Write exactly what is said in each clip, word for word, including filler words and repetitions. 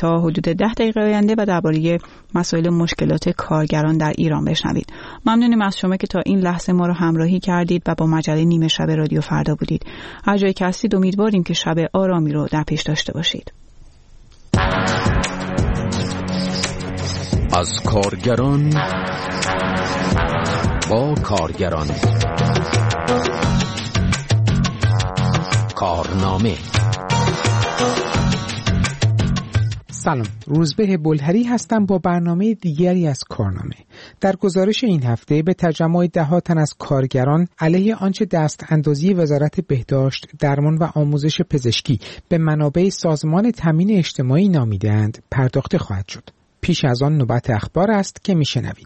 تا حدود ده دقیقه آینده و درباره مسائل مشکلات کارگران در ایران بشنوید. ممنونیم از شما که تا این لحظه ما رو همراهی کردید و با مجله نیمه شب رادیو فردا بودید. هر جایی که هستید امیدواریم که شب آرامی رو در پیش داشته باشید. از کارگران با کارگران کارنامه. سلام، روزبه بلهری هستم با برنامه دیگری از کارنامه. در گزارش این هفته به تجمع ده ها تن از کارگران علیه آنچه دست اندازی وزارت بهداشت، درمان و آموزش پزشکی به منابع سازمان تامین اجتماعی نامیده‌اند پرداخته خواهد شد. پیش از آن نوبت اخبار است که میشنوید.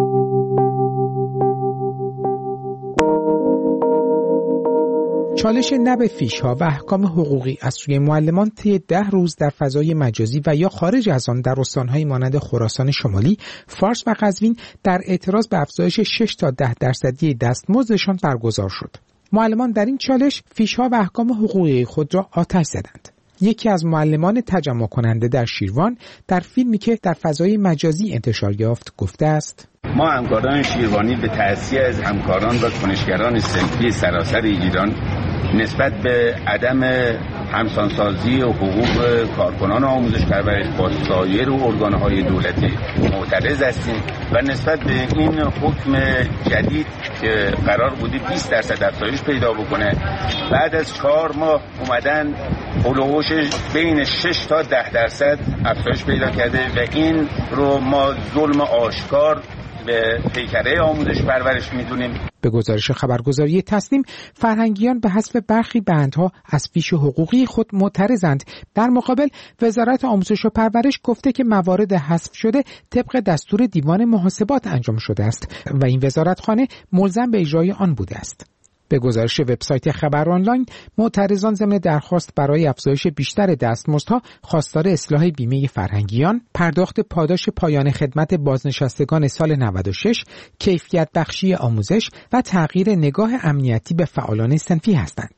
چالش نب فیش‌ها و احکام حقوقی از سوی معلمان طی ده روز در فضای مجازی و یا خارج از آن در استان‌های مانند خراسان شمالی، فارس و قزوین در اعتراض به افزایش شش تا ده درصدی دستمزدشان برگزار شد. معلمان در این چالش فیش‌ها و احکام حقوقی خود را آتش زدند. یکی از معلمان تجمع کننده در شیروان در فیلمی که در فضای مجازی انتشار یافت گفته است: ما همکاران شیروانی به تأسیس از همکاران و کنشگران صنفی سراسر ایران نسبت به عدم همسانسازی و حقوق کارکنان آموزش پرورش با سایر ارگان‌های دولتی معترض هستیم و نسبت به این حکم جدید که قرار بودی بیست درصد افزایش پیدا بکنه، بعد از چهار ماه اومدن هولوش بین شش تا ده درصد افزایش پیدا کرده و این رو ما ظلم آشکار به پیکره آموزش پرورش میدونیم. به گزارش خبرگزاری تصنیم، فرهنگیان به حذف برخی بندها از فیش حقوقی خود معترضند. در مقابل وزارت آموزش و پرورش گفته که موارد حذف شده طبق دستور دیوان محاسبات انجام شده است و این وزارتخانه ملزم به اجرای آن بوده است. به گزارش وبسایت خبر آنلاین، معترضان ضمن درخواست برای افزایش بیشتر دستمزدها خواستار اصلاح بیمه فرهنگیان، پرداخت پاداش پایان خدمت بازنشستگان سال نود و شش، کیفیت بخشی آموزش و تغییر نگاه امنیتی به فعالان صنفی هستند.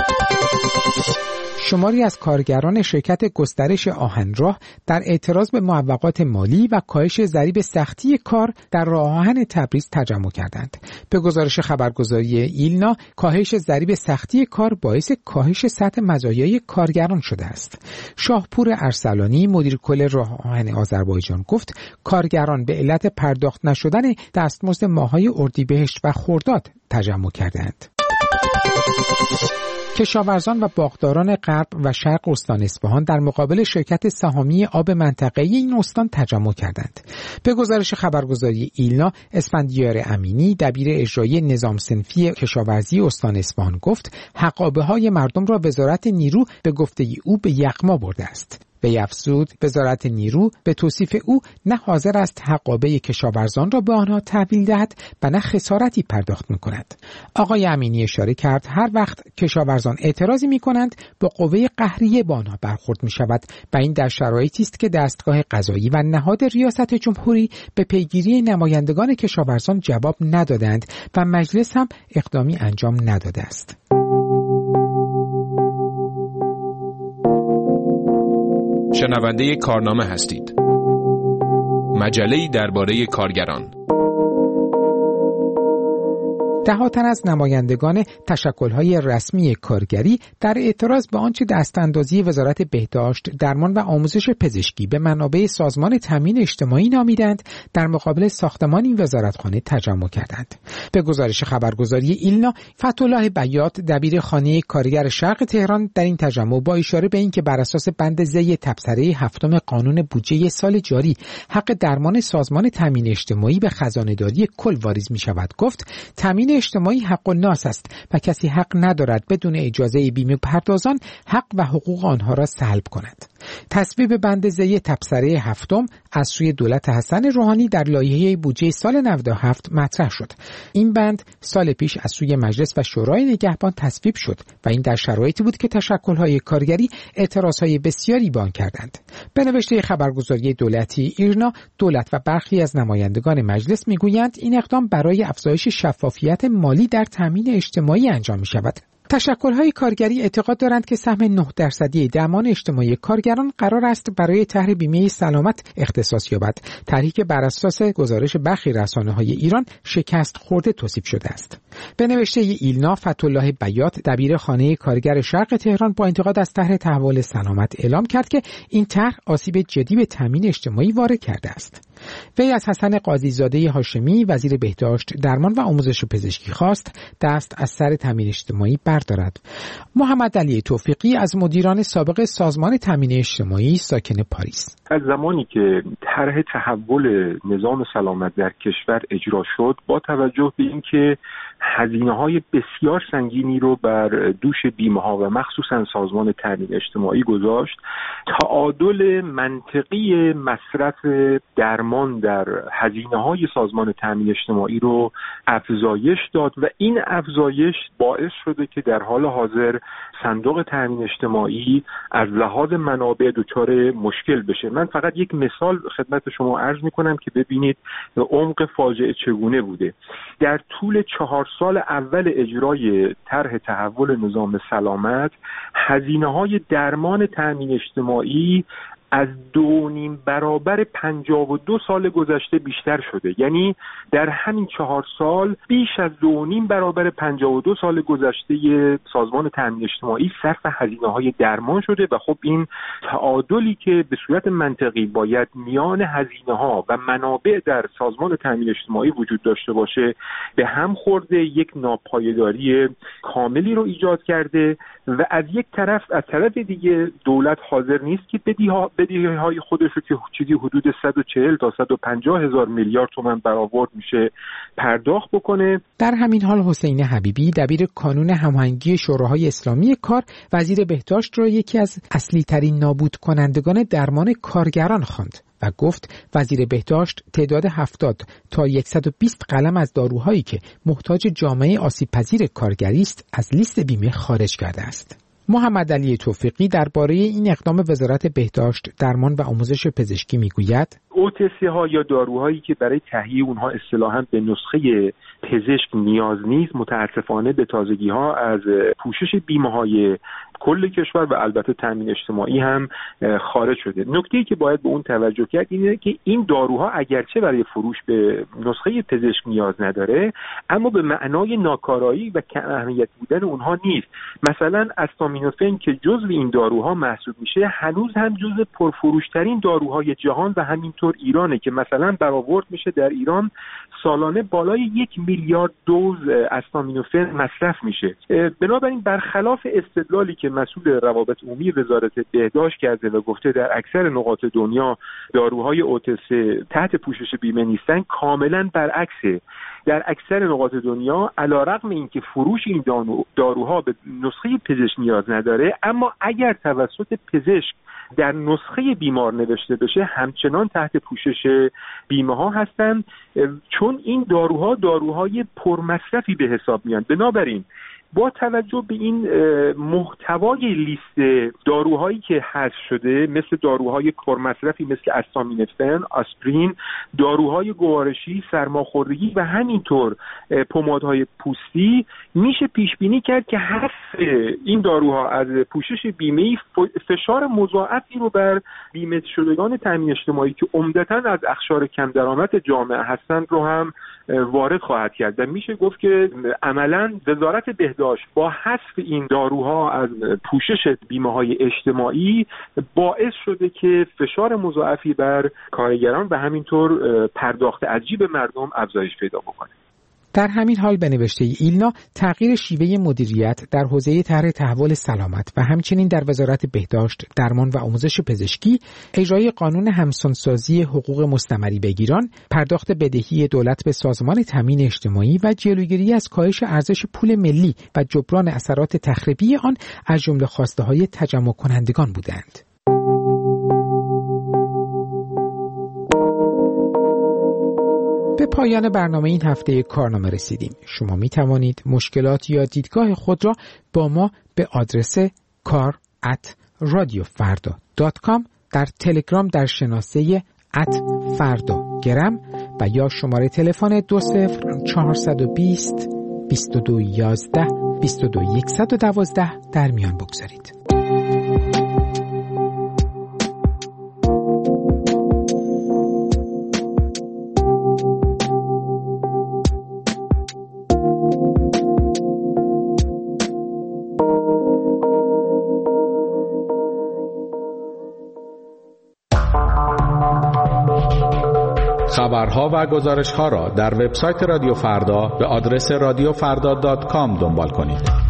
شماری از کارگران شرکت گسترش آهنراه در اعتراض به معوقات مالی و کاهش ضریب سختی کار در راه آهن تبریز تجمع کردند. به گزارش خبرگزاری ایلنا، کاهش ضریب سختی کار باعث کاهش سطح مزایای کارگران شده است. شاهپور ارسلانی، مدیر کل راه آهن آذربایجان گفت کارگران به علت پرداخت نشدن دستمزد ماه‌های اردیبهشت و خرداد تجمع کردند. کشاورزان و باغداران غرب و شرق استان اصفهان در مقابل شرکت سهامی آب منطقه‌ای این استان تجمع کردند. به گزارش خبرگزاری ایلنا، اسفندیار امینی، دبیر اجرایی نظام صنفی کشاورزی استان اصفهان گفت حقابه‌های مردم را وزارت نیرو به گفته او به یغما برده است. وی افزود وزارت نیرو به توصیف او نه حاضر است حقابه کشاورزان را به آنها تحویل دهد و نه خسارتی پرداخت می‌کند. آقای امینی اشاره کرد هر وقت کشاورزان اعتراضی می‌کنند با قوه قهریه با آنها برخورد می‌شود و این در شرایطی است که دستگاه قضایی و نهاد ریاست جمهوری به پیگیری نمایندگان کشاورزان جواب ندادند و مجلس هم اقدامی انجام نداده است. شنونده کارنامه هستید. مجله‌ای درباره کارگران. ده ها تن از نمایندگان تشکل‌های رسمی کارگری در اعتراض به آنچه دستاندازی وزارت بهداشت، درمان و آموزش پزشکی به منابع سازمان تامین اجتماعی نامیدند در مقابل ساختمان این وزارتخانه تجمع کردند. به گزارش خبرگزاری ایلنا، فتح‌الله بیات، دبیر خانه کارگر شرق تهران در این تجمع با اشاره به اینکه بر اساس بند ض تبصره هفتم قانون بودجه سال جاری حق درمان سازمان تامین اجتماعی به خزانه‌داری کل واریز می‌شود گفت تامین اجتماعی حق الناس است و کسی حق ندارد بدون اجازه بیمه پردازان حق و حقوق آنها را سلب کند. تصویب بند ض تبصره هفتم از سوی دولت حسن روحانی در لایحه بودجه سال نود و هفت مطرح شد. این بند سال پیش از سوی مجلس و شورای نگهبان تصویب شد و این در شرایطی بود که تشکل‌های کارگری اعتراض‌های بسیاری به آن کردند. به نوشته خبرگزاری دولتی ایرنا، دولت و برخی از نمایندگان مجلس میگویند این اقدام برای افزایش شفافیت مالی در تامین اجتماعی انجام می‌شود. تشکل‌های کارگری اعتقاد دارند که سهم نه درصدی درمان اجتماعی کارگران قرار است برای طرح بیمه سلامت اختصاص یابد. طرحی که بر اساس گزارش برخی رسانه‌های ایران شکست خورده توصیف شده است. به نوشته ایلنا، فتح‌الله بیات، دبیر خانه کارگر شرق تهران، با انتقاد از طرح تحول سلامت اعلام کرد که این طرح آسیب جدی به تامین اجتماعی وارد کرده است. وی از حسن قاضی‌زاده هاشمی، وزیر بهداشت، درمان و آموزش پزشکی خواست دست از سر تامین اجتماعی بردارد. محمد علی توفیقی از مدیران سابق سازمان تامین اجتماعی ساکن پاریس: از زمانی که طرح تحول نظام سلامت در کشور اجرا شد، با توجه به اینکه هزینه‌های بسیار سنگینی رو بر دوش بیمه‌ها و مخصوصاً سازمان تامین اجتماعی گذاشت، تعادل منطقی مصرف درمان در هزینه‌های سازمان تامین اجتماعی رو افزایش داد و این افزایش باعث شده که در حال حاضر صندوق تامین اجتماعی از لحاظ منابع دچار مشکل بشه. من فقط یک مثال خدمت شما عرض می‌کنم که ببینید عمق فاجعه چگونه بوده. در طول چهار سال اول اجرای طرح تحول نظام سلامت، هزینه‌های درمان تامین اجتماعی از دو نیم برابر پنجاه و دو سال گذشته بیشتر شده. یعنی در همین چهار سال بیش از دو نیم برابر پنجاه و دو سال گذشته سازمان تامین اجتماعی صرف هزینه‌های درمان شده و خب این تعادلی که به صورت منطقی باید میان هزینه‌ها و منابع در سازمان تامین اجتماعی وجود داشته باشه به هم خورده، یک ناپایداری کاملی رو ایجاد کرده و از یک طرف از طرف دیگه دولت حاضر نیست که بدیها بدیهای خودش رو که چیزی حدود صد و چهل تا صد و پنجاه هزار میلیارد تومان برآورد میشه پرداخت بکنه. در همین حال حسین حبیبی، دبیر کانون هماهنگی شوراهای اسلامی کار، وزیر بهداشت را یکی از اصلی ترین نابود کنندگان درمان کارگران خواند و گفت وزیر بهداشت تعداد هفتاد تا صد و بیست قلم از داروهایی که محتاج جامعه آسیب پذیر کارگری است از لیست بیمه خارج کرده است. محمد علی توفیقی درباره این اقدام وزارت بهداشت، درمان و آموزش پزشکی میگوید: او تی سی ها یا داروهایی که برای تهیه اونها اصطلاحاً به نسخه پزشک نیاز نیست، متاسفانه به تازگی ها از پوشش بیمه های کل کشور و البته تامین اجتماعی هم خارج شده. نکته‌ای که باید به اون توجه کرد اینه که این داروها اگرچه برای فروش به نسخه پزشک نیاز نداره، اما به معنای ناکارایی و کم اهمیت بودن اونها نیست. مثلا استامینوفن که جزو این داروها محسوب میشه، هنوز هم جزو پرفروشترین داروهای جهان و همینطور ایرانه که مثلا برآورد میشه در ایران سالانه بالای یک میلیارد دوز استامینوفن مصرف میشه. بنابراین برخلاف استدلالی که مسئول روابط عمومی وزارت بهداشت کرده و گفته در اکثر نقاط دنیا داروهای او تی سی تحت پوشش بیمه نیستن، کاملا برعکسه. در اکثر نقاط دنیا علیرغم اینکه فروش این داروها به نسخه پزشک نیاز نداره، اما اگر توسط پزشک در نسخه بیمار نوشته بشه همچنان تحت پوشش بیمه ها هستند، چون این داروها داروهای پرمصرفی به حساب میان. بنابراین با توجه به این محتوای لیست داروهایی که حذف شده، مثل داروهای پرمصرفی مثل استامینوفن، آسپرین، داروهای گوارشی، سرماخوردگی و همینطور پمادهای پوستی، میشه پیش بینی کرد که حذف این داروها از پوشش بیمه‌ای فشار مضاعفی رو بر بیمه شدگان تامین اجتماعی که عمدتاً از اقشار کم درآمد جامعه هستند رو هم وارد خواهد کرد و میشه گفت که عملاً وزارت بهداشت با حذف این داروها از پوشش بیمه‌های اجتماعی باعث شده که فشار مضاعفی بر کارگران و همینطور پرداخت از جیب مردم افزایش پیدا بکنه. در همین حال به نوشته ایلنا، تغییر شیوه مدیریت در حوزه طرح تحول سلامت و همچنین در وزارت بهداشت، درمان و آموزش پزشکی، اجرای قانون همسانسازی حقوق مستمری بگیران، پرداخت بدهی دولت به سازمان تامین اجتماعی و جلوگیری از کاهش ارزش پول ملی و جبران اثرات تخریبی آن از جمله خواسته‌های تجمع کنندگان بودند. به پایان برنامه این هفته کارنامه رسیدیم. شما می توانید مشکلات یا دیدگاه خود را با ما به آدرس کار ات رادیو فردا دات کام، در تلگرام در شناسه ات فردا گرم و یا شماره تلفن دو صفر چهارصد و بیست بیست و دو یازده بیست و دو صد و دوازده در میان بگذارید. خبرها و گزارش‌ها را در وبسایت رادیو فردا به آدرس رادیو فردا دات کام دنبال کنید.